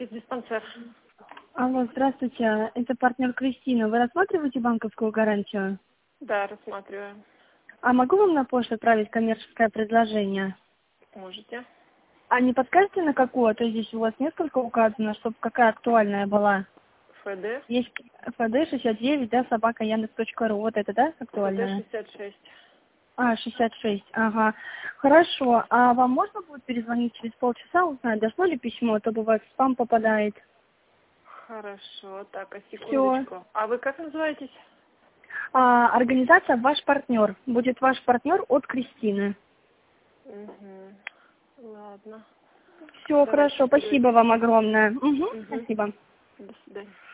физдиспансер. Алло, здравствуйте. Это партнер Кристина. Вы рассматриваете банковскую гарантию? Да, рассматриваю. А могу вам на почту отправить коммерческое предложение? Можете. А не подскажете на какую? А то здесь у вас несколько указано, чтобы какая актуальная была. ФД. Есть ФД 69, да, собака Яндекс.ру. Вот это, да, ФД актуальная? 66. А, 66, ага. Хорошо. А вам можно будет перезвонить через полчаса, узнать, дошло ли письмо, а то бывает в спам попадает. Хорошо. Так, а Все. секундочку. А вы как называетесь? Организация «Ваш партнер». Будет ваш партнер от Кристины. Угу. Ладно. Все, Давайте хорошо. Спасибо переводите. вам огромное. Угу, Угу. спасибо. До свидания.